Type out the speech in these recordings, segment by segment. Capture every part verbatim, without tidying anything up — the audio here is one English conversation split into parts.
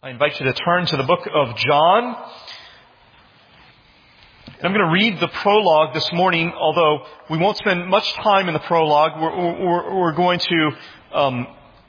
I invite you to turn to the book of John. I'm going to read the prologue this morning, although we won't spend much time in the prologue. We're, we're, we're going to um,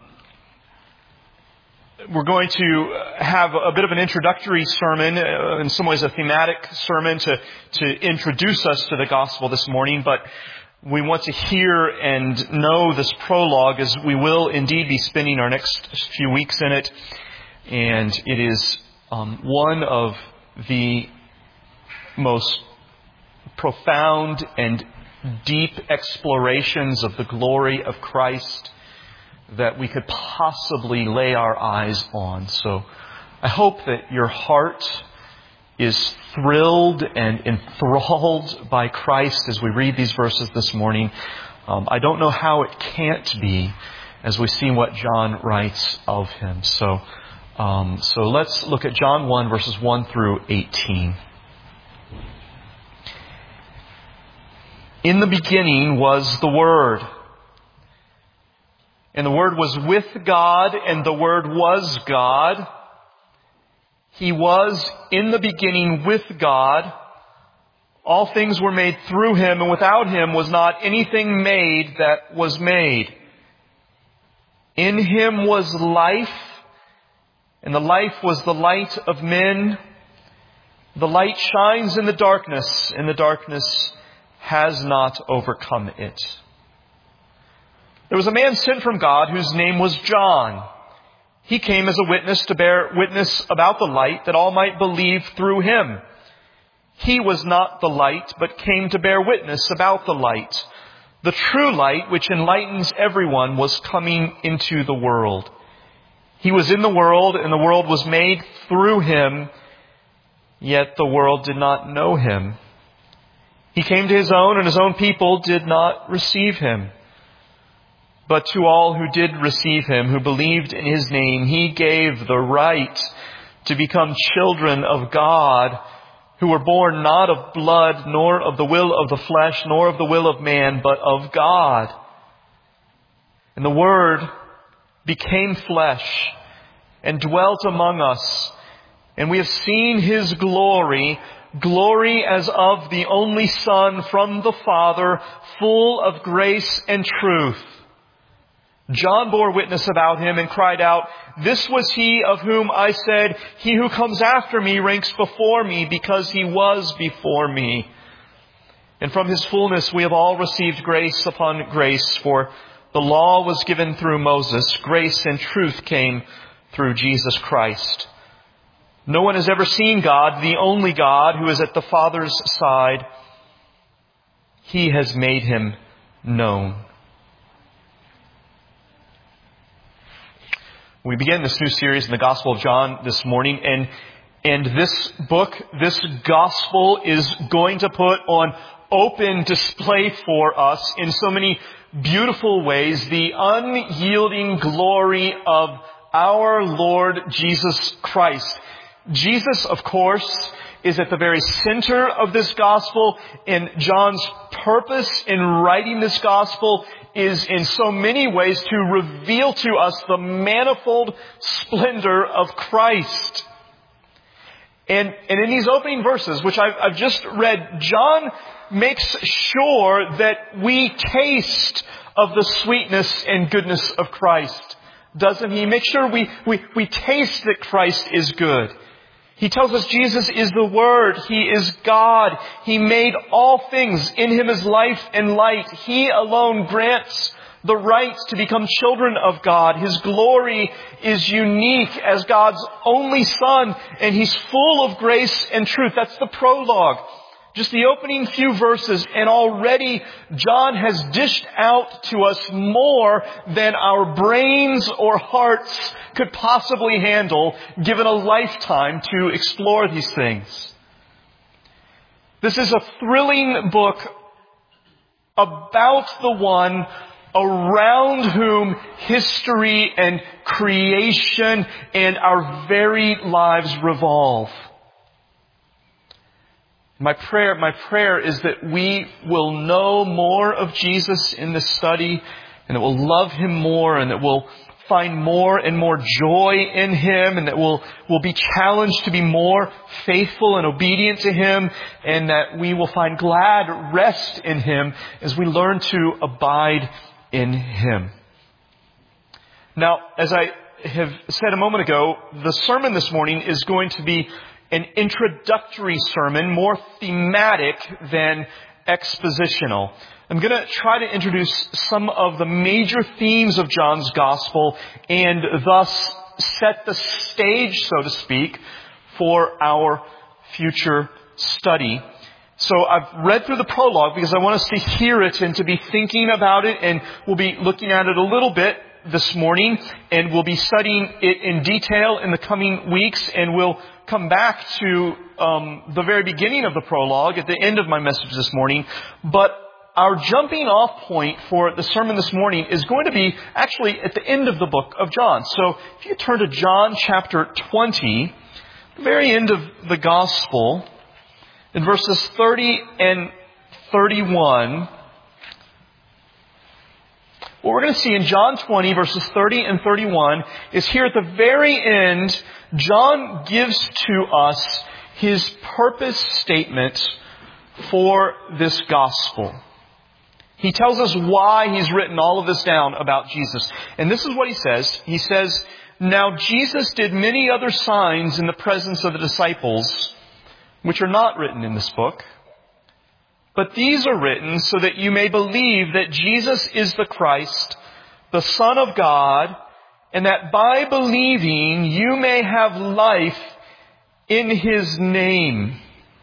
we're going to have a bit of an introductory sermon, uh, in some ways a thematic sermon to to introduce us to the gospel this morning. But we want to hear and know this prologue, as we will indeed be spending our next few weeks in it. And it is um, one of the most profound and deep explorations of the glory of Christ that we could possibly lay our eyes on. So I hope that your heart is thrilled and enthralled by Christ as we read these verses this morning. Um, I don't know how it can't be as we see what John writes of him. So Um, so let's look at John one, verses one through eighteen. In the beginning was the Word, and the Word was with God, and the Word was God. He was in the beginning with God. All things were made through Him, and without Him was not anything made that was made. In Him was life, and the life was the light of men. The light shines in the darkness, and the darkness has not overcome it. There was a man sent from God whose name was John. He came as a witness to bear witness about the light, that all might believe through him. He was not the light, but came to bear witness about the light. The true light, which enlightens everyone, was coming into the world. He was in the world, and the world was made through Him, yet the world did not know Him. He came to His own, and His own people did not receive Him. But to all who did receive Him, who believed in His name, He gave the right to become children of God, who were born not of blood, nor of the will of the flesh, nor of the will of man, but of God. And the Word became flesh and dwelt among us. And we have seen His glory, glory as of the only Son from the Father, full of grace and truth. John bore witness about Him and cried out, "This was He of whom I said, 'He who comes after me ranks before me, because He was before me.' And from His fullness we have all received grace upon grace, for the law was given through Moses. Grace and truth came through Jesus Christ. No one has ever seen God, the only God who is at the Father's side. He has made Him known." We begin this new series in the Gospel of John this morning, and and this book, this Gospel, is going to put on open display for us in so many beautiful ways the unyielding glory of our Lord Jesus Christ. Jesus, of course, is at the very center of this gospel, and John's purpose in writing this gospel is in so many ways to reveal to us the manifold splendor of Christ. And, and in these opening verses, which I've, I've just read, John makes sure that we taste of the sweetness and goodness of Christ. Doesn't he? Make sure we, we, we taste that Christ is good. He tells us Jesus is the Word. He is God. He made all things. In Him is life and light. He alone grants the right to become children of God. His glory is unique as God's only Son, and He's full of grace and truth. That's the prologue. Just the opening few verses, and already John has dished out to us more than our brains or hearts could possibly handle, given a lifetime to explore these things. This is a thrilling book about the one around whom history and creation and our very lives revolve. My prayer, my prayer is that we will know more of Jesus in this study, and that we'll love Him more, and that we'll find more and more joy in Him, and that we'll, we'll be challenged to be more faithful and obedient to Him, and that we will find glad rest in Him as we learn to abide in Him. Now, as I have said a moment ago, the sermon this morning is going to be an introductory sermon, more thematic than expositional. I'm going to try to introduce some of the major themes of John's Gospel and thus set the stage, so to speak, for our future study. So I've read through the prologue because I want us to hear it and to be thinking about it, and we'll be looking at it a little bit this morning, and we'll be studying it in detail in the coming weeks, and we'll come back to um, the very beginning of the prologue at the end of my message this morning. But our jumping off point for the sermon this morning is going to be actually at the end of the book of John. So if you turn to John chapter twenty, the very end of the Gospel, in verses thirty and thirty-one, what we're going to see in John twenty, verses thirty and thirty-one, is here at the very end, John gives to us his purpose statement for this gospel. He tells us why he's written all of this down about Jesus. And this is what he says. He says, "Now Jesus did many other signs in the presence of the disciples, which are not written in this book. But these are written so that you may believe that Jesus is the Christ, the Son of God, and that by believing you may have life in His name."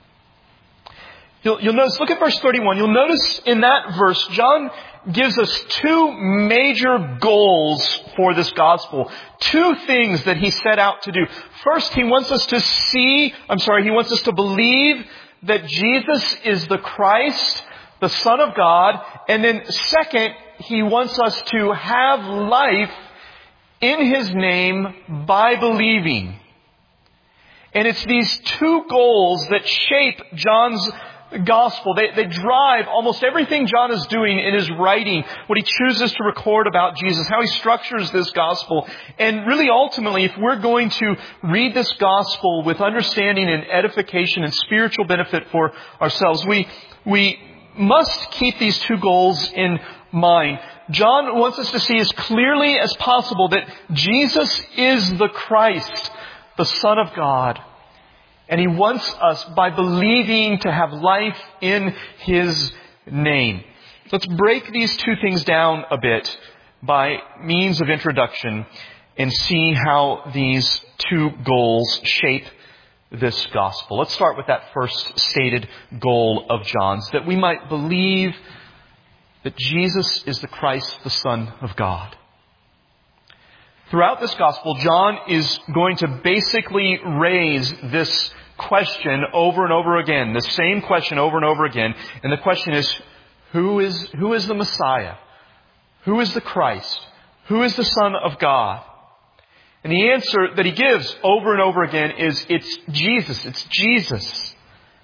You'll, you'll notice, look at verse thirty-one. You'll notice in that verse, John gives us two major goals for this gospel. Two things that he set out to do. First, he wants us to see, I'm sorry, he wants us to believe that Jesus is the Christ, the Son of God. And then second, he wants us to have life in His name by believing. And it's these two goals that shape John's Gospel. They, they drive almost everything John is doing in his writing, what he chooses to record about Jesus, how he structures this Gospel. And really ultimately, if we're going to read this Gospel with understanding and edification and spiritual benefit for ourselves, we, we must keep these two goals in mind. John wants us to see as clearly as possible that Jesus is the Christ, the Son of God. And He wants us, by believing, to have life in His name. Let's break these two things down a bit by means of introduction and see how these two goals shape this gospel. Let's start with that first stated goal of John's, that we might believe that Jesus is the Christ, the Son of God. Throughout this gospel, John is going to basically raise this question over and over again, the same question over and over again. And the question is, who is, who is the Messiah? Who is the Christ? Who is the Son of God? And the answer that he gives over and over again is, it's Jesus. It's Jesus.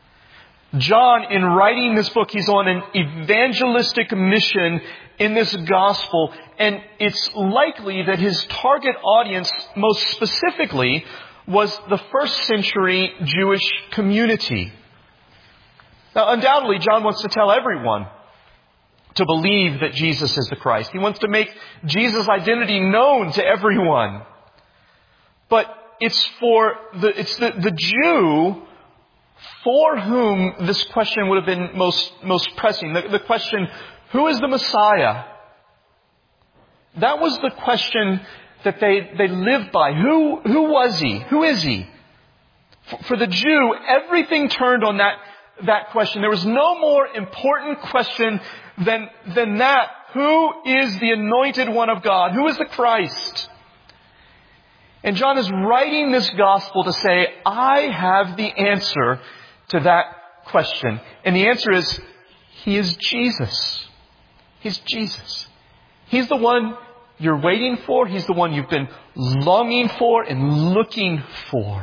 John, in writing this book, he's on an evangelistic mission in this gospel. And it's likely that his target audience, most specifically, was the first century Jewish community. Now, undoubtedly, John wants to tell everyone to believe that Jesus is the Christ. He wants to make Jesus' identity known to everyone. But it's for the, it's the, the Jew for whom this question would have been most, most pressing. The, the question, who is the Messiah? That was the question that they, they lived by. Who, who was He? Who is He? For, for the Jew, everything turned on that, that question. There was no more important question than, than that. Who is the anointed one of God? Who is the Christ? And John is writing this gospel to say, I have the answer to that question. And the answer is, He is Jesus. He's Jesus. He's the one you're waiting for. He's the one you've been longing for and looking for.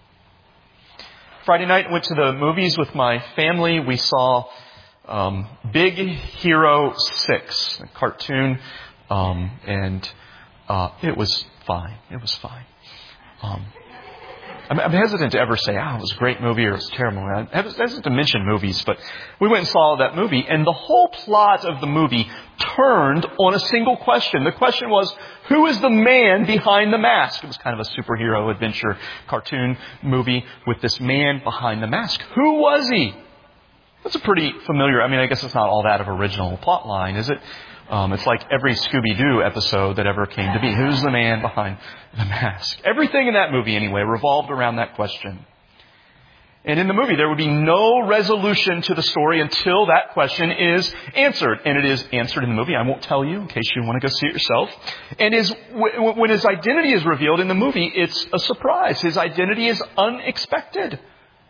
Friday night, I went to the movies with my family. We saw um, Big Hero six, a cartoon. Um, and Uh, it was fine. It was fine. Um, I'm, I'm hesitant to ever say, oh, it was a great movie or it was a terrible movie. I'm hesitant to mention movies, but we went and saw that movie, and the whole plot of the movie turned on a single question. The question was, who is the man behind the mask? It was kind of a superhero adventure cartoon movie with this man behind the mask. Who was he? That's a pretty familiar, I mean, I guess it's not all that of original plot line, is it? Um, it's like every Scooby-Doo episode that ever came to be. Who's the man behind the mask? Everything in that movie, anyway, revolved around that question. And in the movie, there would be no resolution to the story until that question is answered. And it is answered in the movie. I won't tell you in case you want to go see it yourself. And is, when his identity is revealed in the movie, it's a surprise. His identity is unexpected.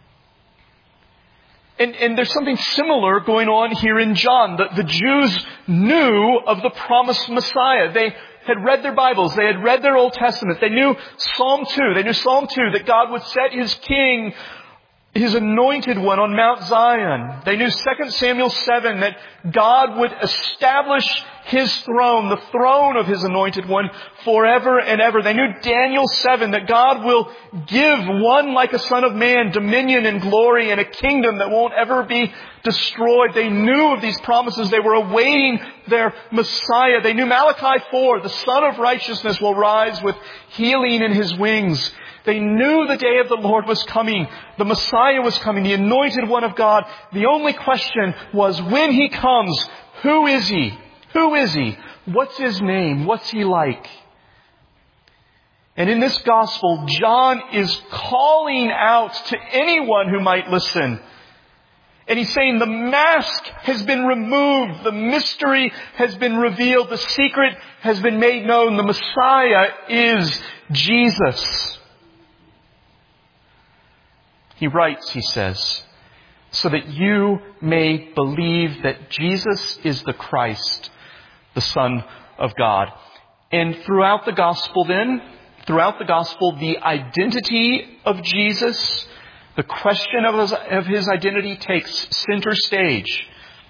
And, and there's something similar going on here in John. The, the Jews knew of the promised Messiah. They had read their Bibles. They had read their Old Testament. They knew Psalm two. They knew Psalm two, that God would set His king, His anointed one, on Mount Zion. They knew Second Samuel seven, that God would establish His throne, the throne of His anointed one, forever and ever. They knew Daniel seven, that God will give one like a son of man dominion and glory and a kingdom that won't ever be destroyed. They knew of these promises. They were awaiting their Messiah. They knew Malachi four, the Son of Righteousness will rise with healing in His wings. They knew the day of the Lord was coming. The Messiah was coming, the anointed one of God. The only question was, when He comes, who is He? Who is He? What's His name? What's He like? And in this gospel, John is calling out to anyone who might listen. And he's saying the mask has been removed. The mystery has been revealed. The secret has been made known. The Messiah is Jesus. He writes, he says, so that you may believe that Jesus is the Christ, the Son of God. And throughout the gospel then, throughout the gospel, the identity of Jesus, the question of his, of his identity takes center stage.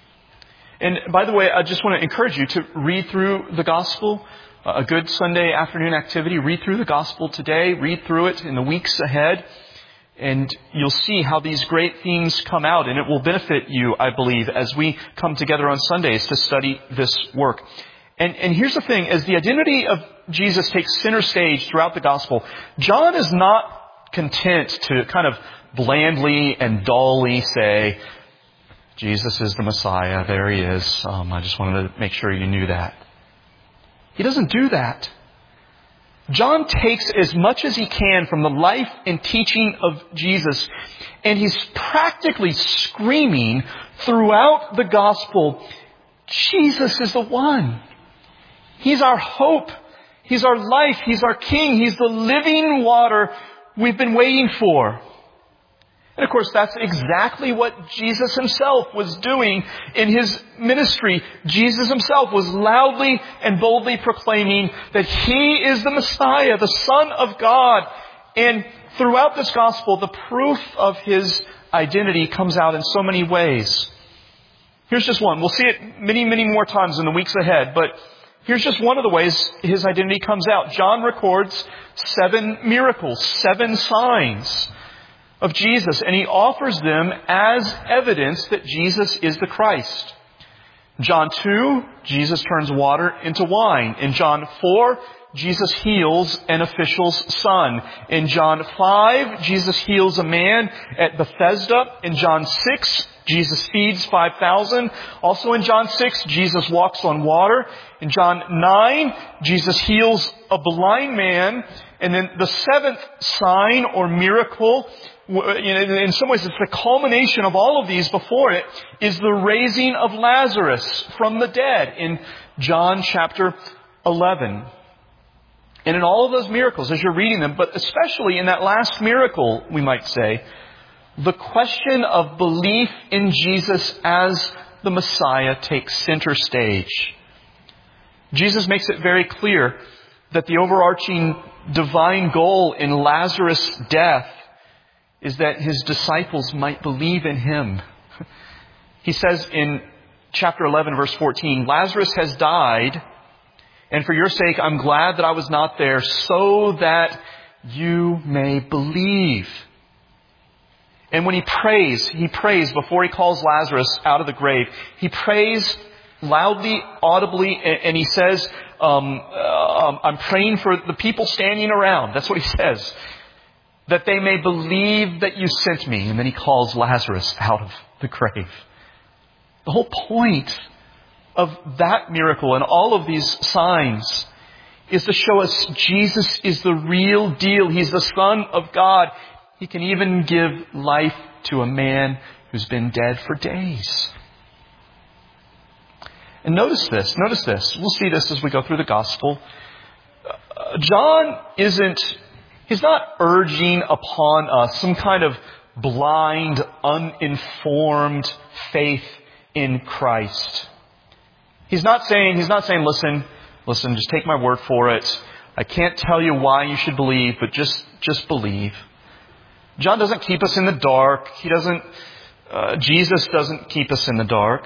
And by the way, I just want to encourage you to read through the gospel, a good Sunday afternoon activity. Read through the gospel today, read through it in the weeks ahead. And you'll see how these great themes come out, and it will benefit you, I believe, as we come together on Sundays to study this work. And, and here's the thing, as the identity of Jesus takes center stage throughout the gospel, John is not content to kind of blandly and dully say, Jesus is the Messiah, there He is. Um, I just wanted to make sure you knew that. He doesn't do that. John takes as much as he can from the life and teaching of Jesus, and he's practically screaming throughout the gospel, Jesus is the one. He's our hope. He's our life. He's our King. He's the living water we've been waiting for. And of course, that's exactly what Jesus Himself was doing in His ministry. Jesus Himself was loudly and boldly proclaiming that He is the Messiah, the Son of God. And throughout this gospel, the proof of His identity comes out in so many ways. Here's just one. We'll see it many, many more times in the weeks ahead, but here's just one of the ways His identity comes out. John records seven miracles, seven signs of Jesus, and he offers them as evidence that Jesus is the Christ. John two, Jesus turns water into wine. In John four, Jesus heals an official's son. In John five, Jesus heals a man at Bethesda. In John six, Jesus feeds five thousand. Also in John six, Jesus walks on water. In John nine, Jesus heals a blind man. And then the seventh sign or miracle, in some ways it's the culmination of all of these before it, is the raising of Lazarus from the dead in John chapter eleven. And in all of those miracles, as you're reading them, but especially in that last miracle, we might say, the question of belief in Jesus as the Messiah takes center stage. Jesus makes it very clear that the overarching divine goal in Lazarus' death is that His disciples might believe in Him. He says in chapter eleven, verse fourteen, Lazarus has died, And for your sake, I'm glad that I was not there so that you may believe. And when he prays, he prays before he calls Lazarus out of the grave. He prays loudly, audibly, and he says, um, uh, I'm praying for the people standing around. That's what he says. That they may believe that you sent me. And then he calls Lazarus out of the grave. The whole point of that miracle and all of these signs is to show us Jesus is the real deal. He's the Son of God. He can even give life to a man who's been dead for days. And notice this, notice this. We'll see this as we go through the gospel. Uh, John isn't, he's not urging upon us some kind of blind, uninformed faith in Christ. He's not saying, he's not saying, listen, listen, just take my word for it. I can't tell you why you should believe, but just, just believe. John doesn't keep us in the dark. He doesn't, uh, Jesus doesn't keep us in the dark.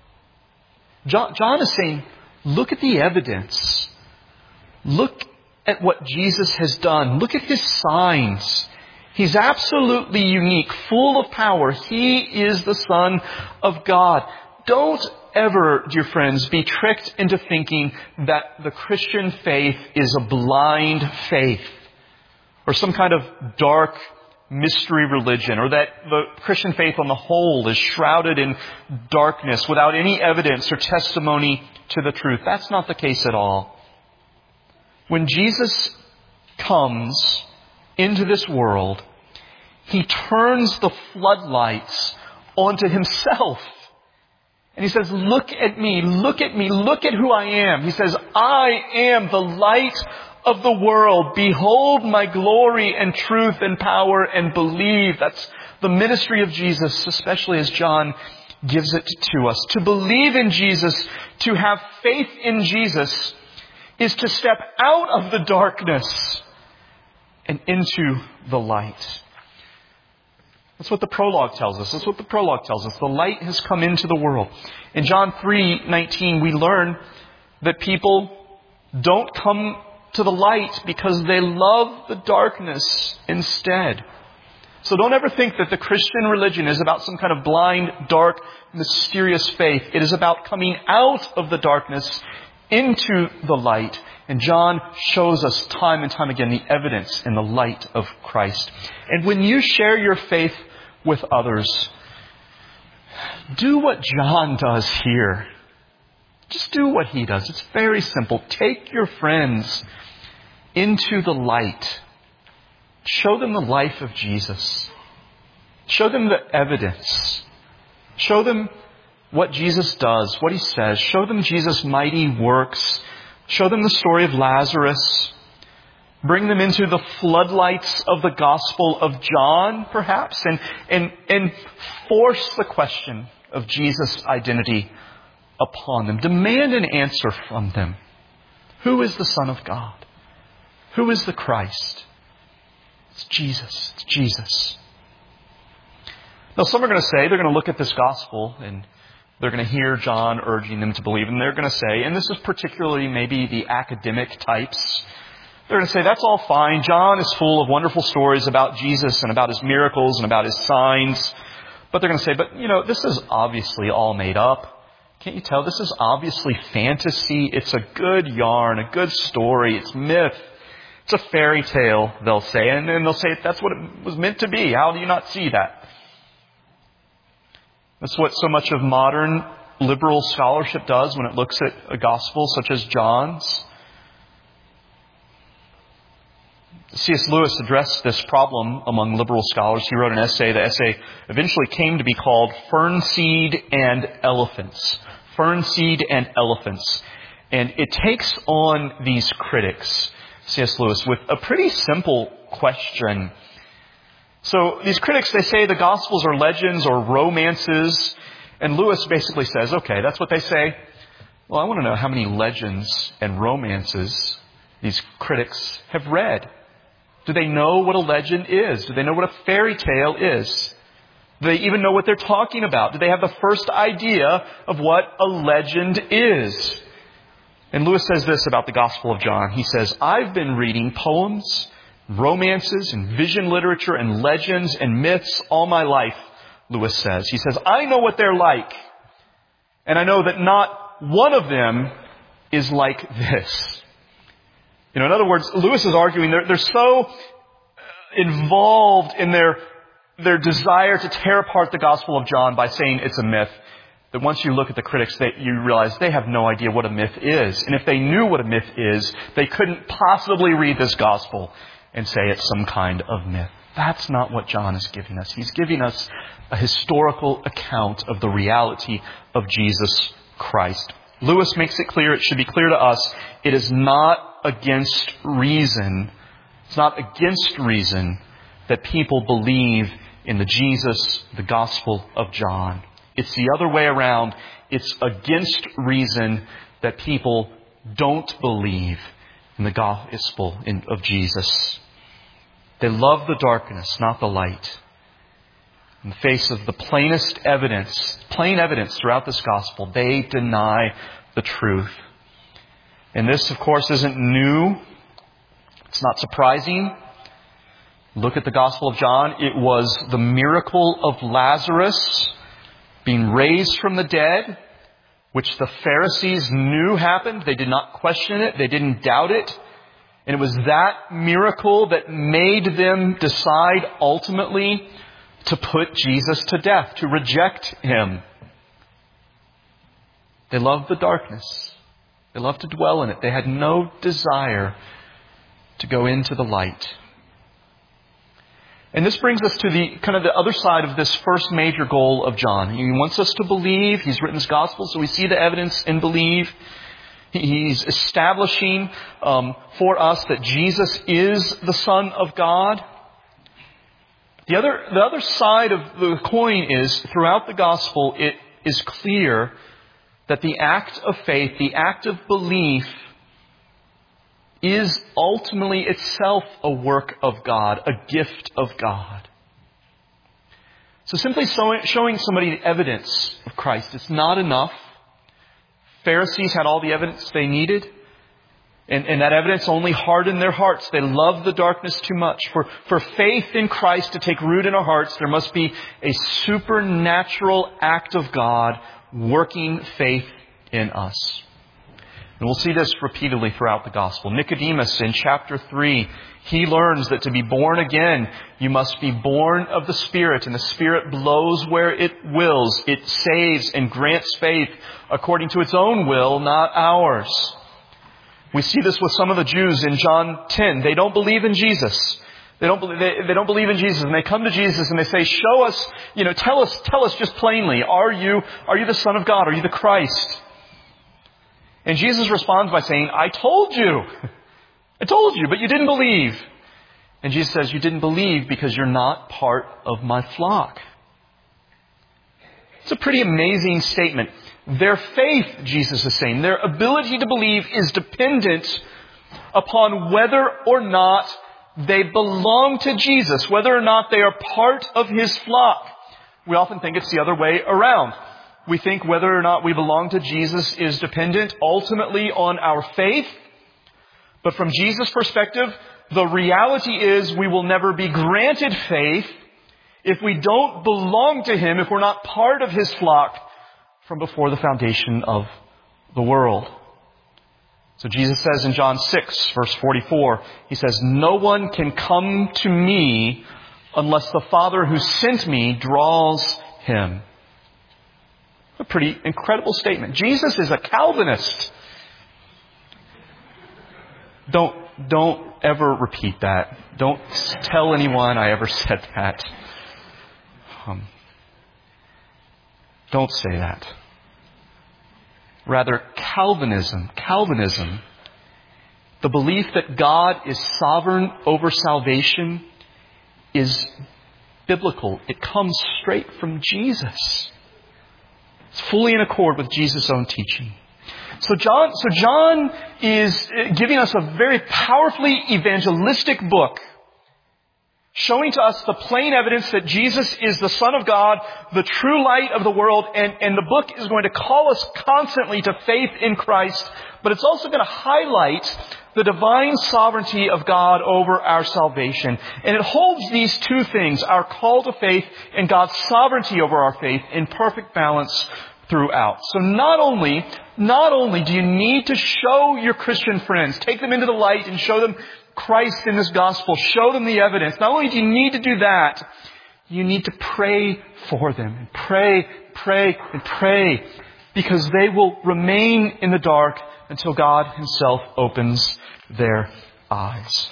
John, John is saying, look at the evidence. Look at what Jesus has done. Look at his signs. He's absolutely unique, full of power. He is the Son of God. Don't ever, dear friends, be tricked into thinking that the Christian faith is a blind faith or some kind of dark mystery religion, or that the Christian faith on the whole is shrouded in darkness without any evidence or testimony to the truth. That's not the case at all. When Jesus comes into this world, he turns the floodlights onto himself. And he says, look at me, look at me, look at who I am. He says, I am the light of the world. Behold my glory and truth and power, and believe. That's the ministry of Jesus, especially as John gives it to us. To believe in Jesus, to have faith in Jesus, is to step out of the darkness and into the light. That's what the prologue tells us. That's what the prologue tells us. The light has come into the world. In John three nineteen, we learn that people don't come to the light because they love the darkness instead. So don't ever think that the Christian religion is about some kind of blind, dark, mysterious faith. It is about coming out of the darkness into the light. And John shows us time and time again the evidence in the light of Christ. And when you share your faith with others, do what John does here. Just do what he does. It's very simple. Take your friends into the light. Show them the life of Jesus. Show them the evidence. Show them what Jesus does, what he says. Show them Jesus' mighty works. Show them the story of Lazarus. Bring them into the floodlights of the Gospel of John, perhaps, and, and, and force the question of Jesus' identity upon them. Demand an answer from them. Who is the Son of God? Who is the Christ? It's Jesus. It's Jesus. Now, some are going to say, they're going to look at this gospel and they're going to hear John urging them to believe. And they're going to say, and this is particularly maybe the academic types, they're going to say, that's all fine. John is full of wonderful stories about Jesus and about his miracles and about his signs. But they're going to say, but, you know, this is obviously all made up. Can't you tell? This is obviously fantasy. It's a good yarn, a good story. It's myth. It's a fairy tale, they'll say. And then they'll say, that's what it was meant to be. How do you not see that? That's what so much of modern liberal scholarship does when it looks at a gospel such as John's. C S Lewis addressed this problem among liberal scholars. He wrote an essay. The essay eventually came to be called Fern Seed and Elephants. Fern Seed and Elephants. And it takes on these critics, C S Lewis, with a pretty simple question. So these critics, they say the Gospels are legends or romances. And Lewis basically says, okay, that's what they say. Well, I want to know how many legends and romances these critics have read. Do they know what a legend is? Do they know what a fairy tale is? Do they even know what they're talking about? Do they have the first idea of what a legend is? And Lewis says this about the Gospel of John. He says, I've been reading poems, romances, and vision literature, and legends, and myths all my life, Lewis says. He says, I know what they're like. And I know that not one of them is like this. You know, in other words, Lewis is arguing they're, they're so involved in their, their desire to tear apart the Gospel of John by saying it's a myth, that once you look at the critics, they, you realize they have no idea what a myth is. And if they knew what a myth is, they couldn't possibly read this Gospel and say it's some kind of myth. That's not what John is giving us. He's giving us a historical account of the reality of Jesus Christ. Lewis makes it clear, it should be clear to us, it is not against reason, it's not against reason that people believe in the Jesus, the Gospel of John. It's the other way around. It's against reason that people don't believe in the Gospel of Jesus. They love the darkness, not the light. In the face of the plainest evidence, plain evidence throughout this Gospel, they deny the truth. And this, of course, isn't new. It's not surprising. Look at the Gospel of John. It was the miracle of Lazarus being raised from the dead, which the Pharisees knew happened. They did not question it. They didn't doubt it. And it was that miracle that made them decide ultimately to put Jesus to death, to reject Him. They loved the darkness. They loved to dwell in it. They had no desire to go into the light. And this brings us to the kind of the other side of this first major goal of John. He wants us to believe. He's written his gospel, so we see the evidence and believe. He's establishing um, for us that Jesus is the Son of God. The other, the other side of the coin is, throughout the gospel, it is clear that the act of faith, the act of belief, is ultimately itself a work of God, a gift of God. So simply showing somebody the evidence of Christ is not enough. Pharisees had all the evidence they needed. And, and that evidence only hardened their hearts. They loved the darkness too much. For, for faith in Christ to take root in our hearts, there must be a supernatural act of God working faith in us. And we'll see this repeatedly throughout the gospel. Nicodemus in chapter three, he learns that to be born again, you must be born of the Spirit. And the Spirit blows where it wills. It saves and grants faith according to its own will, not ours. We see this with some of the Jews in John ten. They don't believe in Jesus. They don't believe, they, they don't believe in Jesus. And they come to Jesus and they say, show us, you know, tell us, tell us just plainly, are you, are you the Son of God? Are you the Christ? And Jesus responds by saying, I told you. I told you, but you didn't believe. And Jesus says, you didn't believe because you're not part of my flock. It's a pretty amazing statement. Their faith, Jesus is saying, their ability to believe is dependent upon whether or not they belong to Jesus, whether or not they are part of His flock. We often think it's the other way around. We think whether or not we belong to Jesus is dependent ultimately on our faith. But from Jesus' perspective, the reality is we will never be granted faith if we don't belong to Him, if we're not part of His flock from before the foundation of the world. So Jesus says in John six, verse forty-four, He says, no one can come to me unless the Father who sent me draws him. A pretty incredible statement. Jesus is a Calvinist. Don't, don't ever repeat that. Don't tell anyone I ever said that. Um, don't say that. Rather, Calvinism, Calvinism, the belief that God is sovereign over salvation is biblical. It comes straight from Jesus. It's fully in accord with Jesus' own teaching. So John, so John is giving us a very powerfully evangelistic book showing to us the plain evidence that Jesus is the Son of God, the true light of the world, and, and the book is going to call us constantly to faith in Christ, but it's also going to highlight the divine sovereignty of God over our salvation. And it holds these two things, our call to faith and God's sovereignty over our faith, in perfect balance throughout. So not only, not only do you need to show your Christian friends, take them into the light and show them Christ in this gospel, show them the evidence. Not only do you need to do that, you need to pray for them. And pray, pray, and pray, because they will remain in the dark until God Himself opens their eyes.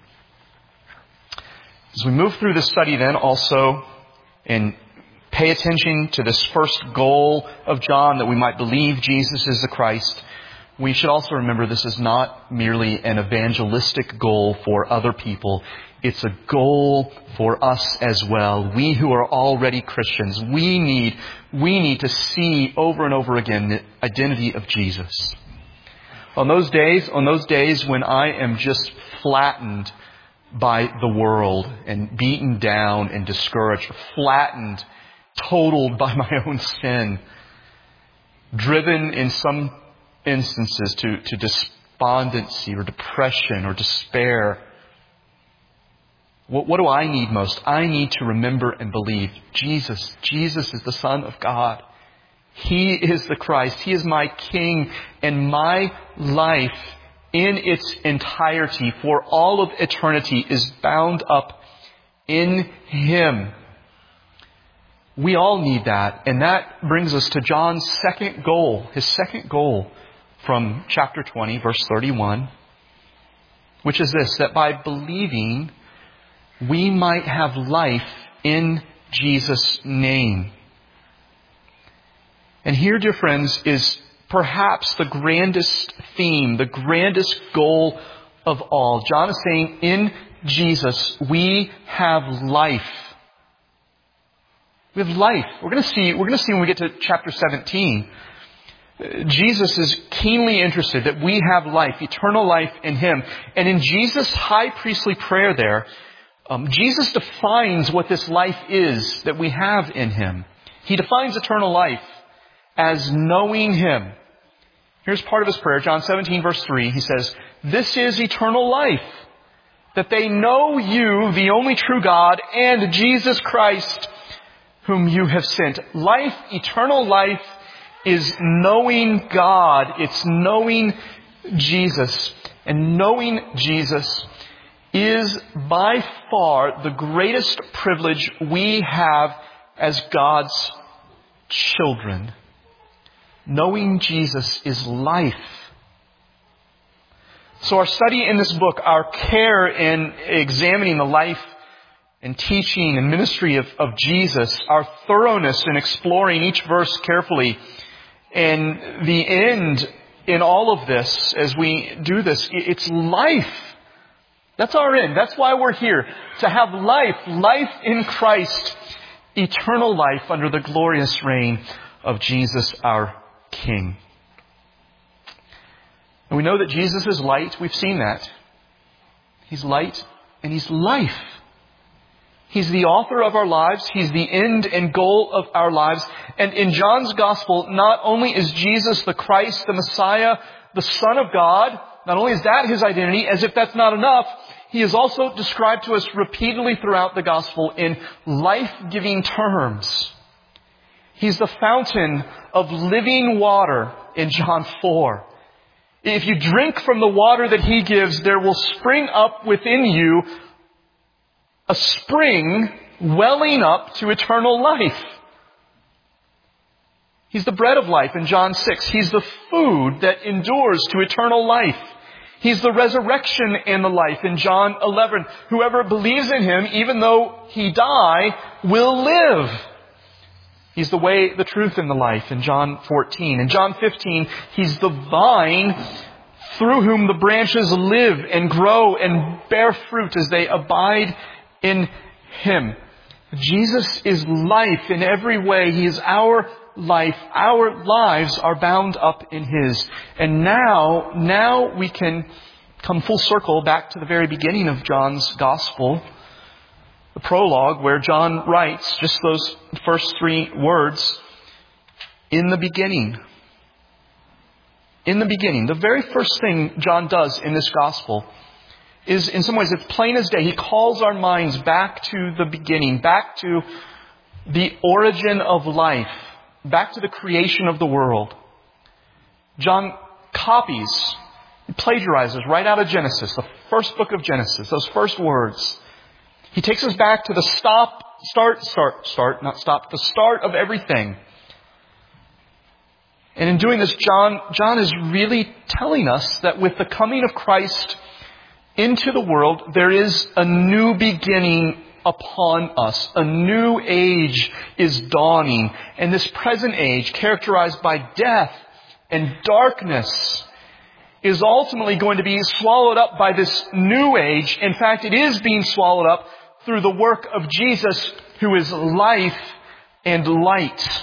As we move through this study then also, and pay attention to this first goal of John, that we might believe Jesus is the Christ, we should also remember this is not merely an evangelistic goal for other people. It's a goal for us as well. We who are already Christians, we need, we need to see over and over again the identity of Jesus. On those days, on those days when I am just flattened by the world and beaten down and discouraged, flattened, totaled by my own sin, driven in some instances to, to despondency or depression or despair, what, what do I need most? I need to remember and believe Jesus. Jesus is the Son of God. He is the Christ. He is my King, and my life in its entirety for all of eternity is bound up in Him. We all need that, and that brings us to John's second goal, his second goal from chapter twenty, verse thirty-one, which is this, that by believing we might have life in Jesus' name. And here, dear friends, is perhaps the grandest theme, the grandest goal of all. John is saying, in Jesus, we have life. We have life. We're going to see, we're going to see when we get to chapter seventeen. Jesus is keenly interested that we have life, eternal life in Him. And in Jesus' high priestly prayer there, um, Jesus defines what this life is that we have in Him. He defines eternal life as knowing Him. Here's part of His prayer, John seventeen, verse three. He says, "This is eternal life, that they know You, the only true God, and Jesus Christ, whom You have sent." Life, eternal life, is knowing God. It's knowing Jesus. And knowing Jesus is by far the greatest privilege we have as God's children. Knowing Jesus is life. So our study in this book, our care in examining the life and teaching and ministry of, of Jesus, our thoroughness in exploring each verse carefully, and the end in all of this, as we do this, it's life. That's our end. That's why we're here. To have life, life in Christ, eternal life under the glorious reign of Jesus our King. And we know that Jesus is light. We've seen that. He's light and He's life. He's the author of our lives. He's the end and goal of our lives. And in John's Gospel, not only is Jesus the Christ, the Messiah, the Son of God, not only is that His identity, as if that's not enough, He is also described to us repeatedly throughout the Gospel in life-giving terms. He's the fountain of living water in John four. If you drink from the water that He gives, there will spring up within you a spring welling up to eternal life. He's the bread of life in John six. He's the food that endures to eternal life. He's the resurrection and the life in John eleven. Whoever believes in Him, even though he die, will live. He's the way, the truth, and the life in John fourteen. In John fifteen, He's the vine through whom the branches live and grow and bear fruit as they abide in Him. Jesus is life in every way. He is our life. Our lives are bound up in His. And now, now we can come full circle back to the very beginning of John's Gospel. The prologue where John writes just those first three words, in the beginning. In the beginning. The very first thing John does in this gospel is, in some ways, it's plain as day. He calls our minds back to the beginning, back to the origin of life, back to the creation of the world. John copies, plagiarizes right out of Genesis, the first book of Genesis, those first words. He takes us back to the stop, start, start, start, not stop, the start of everything. And in doing this, John, John is really telling us that with the coming of Christ into the world, there is a new beginning upon us. A new age is dawning. And this present age, characterized by death and darkness, is ultimately going to be swallowed up by this new age. In fact, it is being swallowed up through the work of Jesus, who is life and light.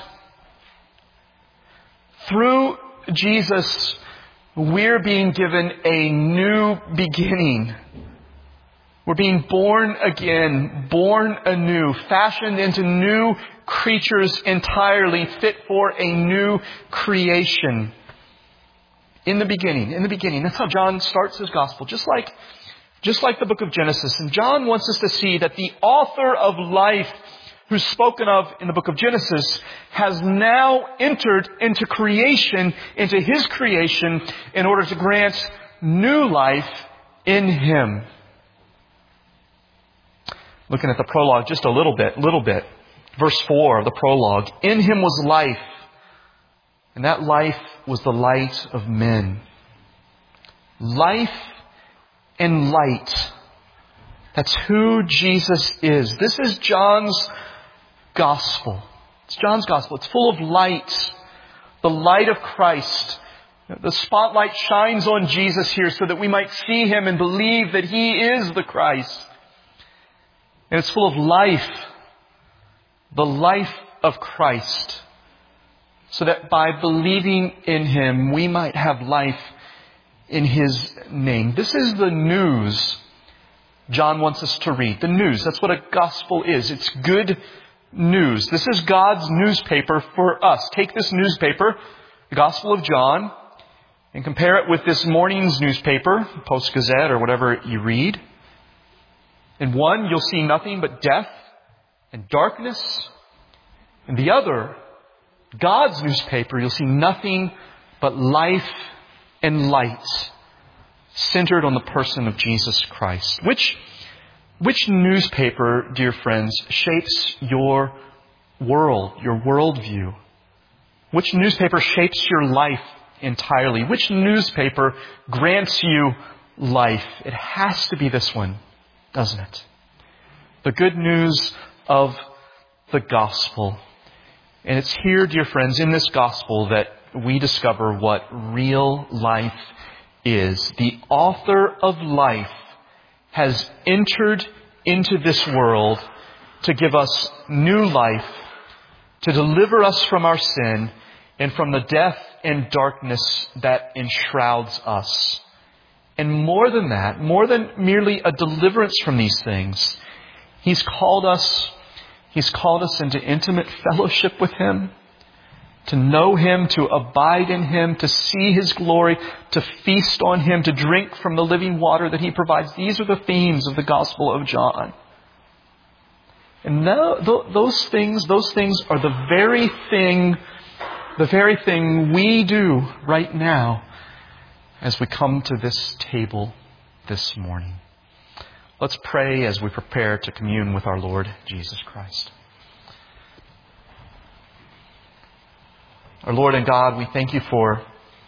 Through Jesus, we're being given a new beginning. We're being born again, born anew, fashioned into new creatures entirely, fit for a new creation. In the beginning, in the beginning. That's how John starts his gospel, just like, just like the book of Genesis. And John wants us to see that the author of life, who's spoken of in the book of Genesis, has now entered into creation, into His creation, in order to grant new life in Him. Looking at the prologue just a little bit, little bit. Verse four of the prologue. In Him was life, and that life was the light of men. Life and light. That's who Jesus is. This is John's gospel. It's John's gospel. It's full of light. The light of Christ. The spotlight shines on Jesus here so that we might see Him and believe that He is the Christ. And it's full of life. The life of Christ. So that by believing in Him, we might have life in His name. This is the news John wants us to read. The news. That's what a gospel is. It's good news. This is God's newspaper for us. Take this newspaper, the Gospel of John, and compare it with this morning's newspaper, Post-Gazette or whatever you read. In one, you'll see nothing but death and darkness. In the other, God's newspaper, you'll see nothing but life and light, centered on the person of Jesus Christ. Which, which newspaper, dear friends, shapes your world, your worldview? Which newspaper shapes your life entirely? Which newspaper grants you life? It has to be this one, doesn't it? The good news of the gospel. And it's here, dear friends, in this gospel that we discover what real life is. The author of life has entered into this world to give us new life, to deliver us from our sin and from the death and darkness that enshrouds us. And more than that, more than merely a deliverance from these things, He's called us, He's called us into intimate fellowship with Him, to know Him, to abide in Him, to see His glory, to feast on Him, to drink from the living water that He provides. These are the themes of the Gospel of John. And those things, those things are the very thing, the very thing we do right now as we come to this table this morning. Let's pray as we prepare to commune with our Lord Jesus Christ. Our Lord and God, we thank You for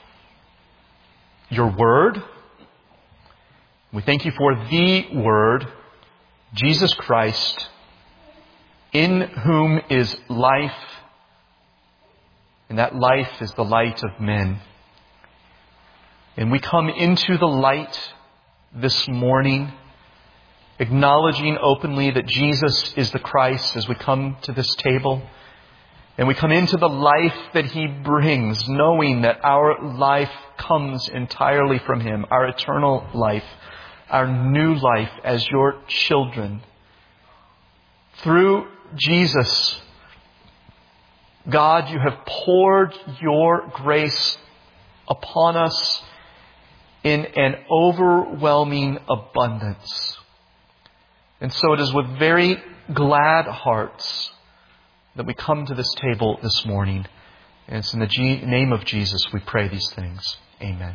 Your Word. We thank You for the Word, Jesus Christ, in whom is life, and that life is the light of men. And we come into the light this morning, acknowledging openly that Jesus is the Christ as we come to this table. And we come into the life that He brings, knowing that our life comes entirely from Him, our eternal life, our new life as Your children. through Jesus, God, you have poured your grace upon us in an overwhelming abundance. And so it is with very glad hearts that we come to this table this morning. And it's in the G- name of Jesus we pray these things. Amen.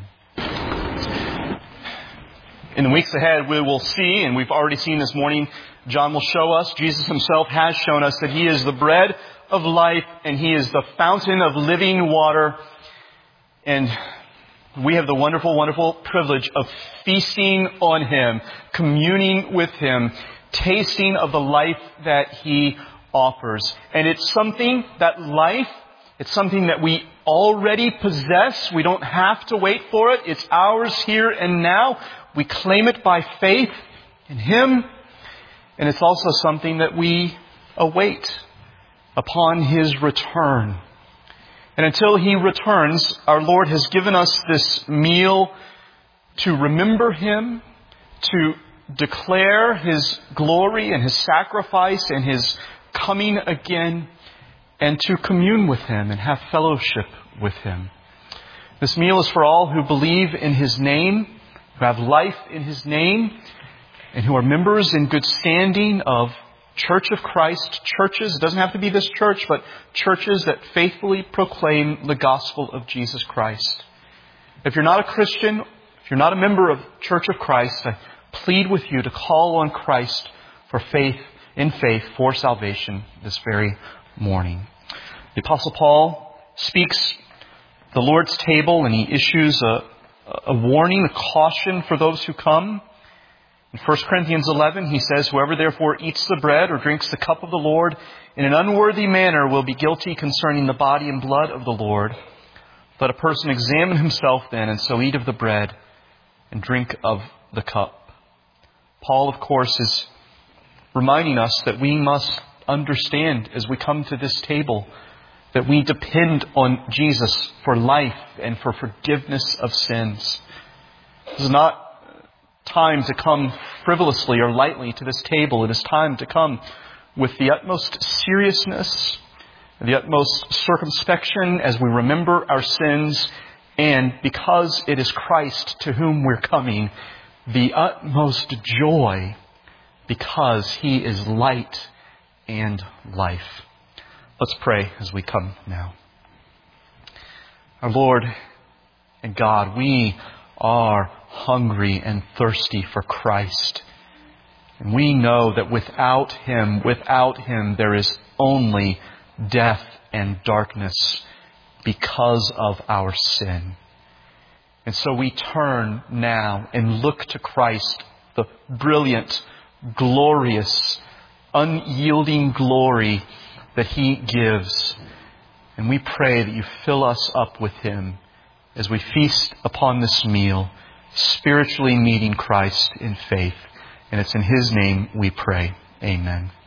In the weeks ahead, we will see, and we've already seen this morning, John will show us, Jesus himself has shown us that He is the bread of life and He is the fountain of living water. And we have the wonderful, wonderful privilege of feasting on Him, communing with Him, tasting of the life that He offers. And it's something, that life, it's something that we already possess. We don't have to wait for it. It's ours here and now. We claim it by faith in Him. And it's also something that we await upon His return. And until He returns, our Lord has given us this meal to remember Him, to declare His glory and His sacrifice and His coming again, and to commune with Him and have fellowship with Him. This meal is for all who believe in His name, who have life in His name, and who are members in good standing of Church of Christ, churches. It doesn't have to be this church, but churches that faithfully proclaim the gospel of Jesus Christ. If you're not a Christian, if you're not a member of Church of Christ, I plead with you to call on Christ for faith, in faith, for salvation this very morning. The Apostle Paul speaks the Lord's table and he issues a, a warning, a caution for those who come. In First Corinthians eleven, he says, "Whoever therefore eats the bread or drinks the cup of the Lord in an unworthy manner will be guilty concerning the body and blood of the Lord. Let a person examine himself then, and so eat of the bread and drink of the cup." Paul, of course, is reminding us that we must understand as we come to this table that we depend on Jesus for life and for forgiveness of sins. This is not time to come frivolously or lightly to this table. It is time to come with the utmost seriousness, the utmost circumspection as we remember our sins, and because it is Christ to whom we're coming, the utmost joy because He is light and life. Let's pray as we come now. Our Lord and God, we are hungry and thirsty for Christ. And we know that without Him, without Him, there is only death and darkness because of our sin. And so we turn now and look to Christ, the brilliant, glorious, unyielding glory that He gives. And we pray that you fill us up with Him as we feast upon this meal, spiritually meeting Christ in faith. And it's in His name we pray. Amen.